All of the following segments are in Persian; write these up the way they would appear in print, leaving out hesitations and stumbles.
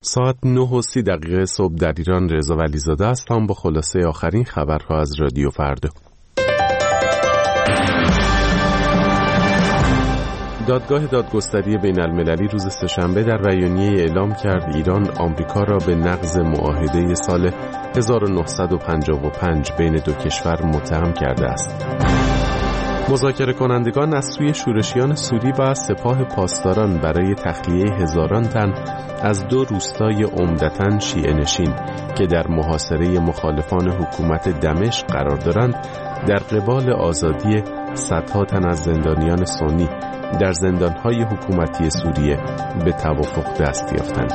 ساعت 9:30 صبح در ایران. رضا ولیزاده هستم با خلاصه آخرین خبرها از رادیو فردا. دادگاه دادگستری بین المللی روز سه‌شنبه در بیانیه اعلام کرد ایران آمریکا را به نقض معاهده سال 1955 بین دو کشور متهم کرده است. مذاکره کنندگان از سوی شورشیان سوری و سپاه پاسداران برای تخلیه هزاران تن از دو روستای عمدتاً شیعه نشین که در محاصره مخالفان حکومت دمشق قرار دارند در قبال آزادی صدها تن از زندانیان سنی در زندانهای حکومتی سوریه به توافق دست یافتند.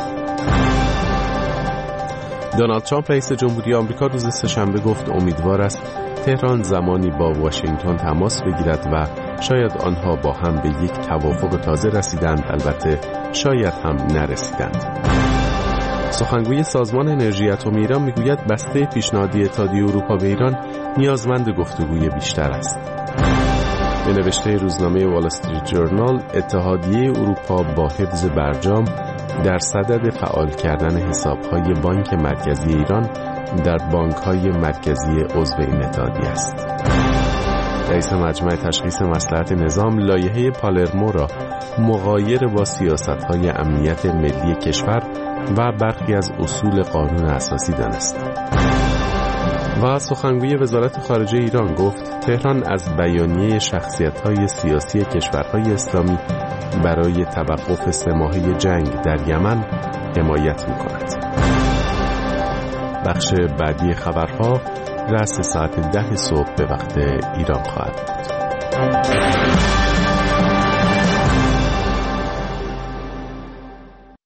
دونالد ترامپ رئیس جمهوری آمریکا روز سه‌شنبه گفت امیدوار است تهران زمانی با واشنگتن تماس بگیرد و شاید آنها با هم به یک توافق تازه رسیدند، البته شاید هم نرسیدند. سخنگوی سازمان انرژی اتمی ایران میگوید بسته پیشنهادی اتحادیه اروپا به ایران نیازمند گفتگوی بیشتر است. به نوشته روزنامه وال استریت جورنال، اتحادیه اروپا با حفظ برجام در صدد فعال کردن حساب‌های بانک مرکزی ایران در بانک‌های مرکزی عضو این اتحادیه است. رئیس مجمع تشخیص مصلحت نظام لایحه پالرمو را مغایر با سیاست‌های امنیت ملی کشور و برخی از اصول قانون اساسی دانست. و سخنگوی وزارت خارجه ایران گفت تهران از بیانیه شخصیت‌های سیاسی کشورهای اسلامی برای توقف 3 ماهه جنگ در یمن حمایت می‌کند. بخش بعدی خبرها رأس ساعت 10 صبح به وقت ایران خواهد بود.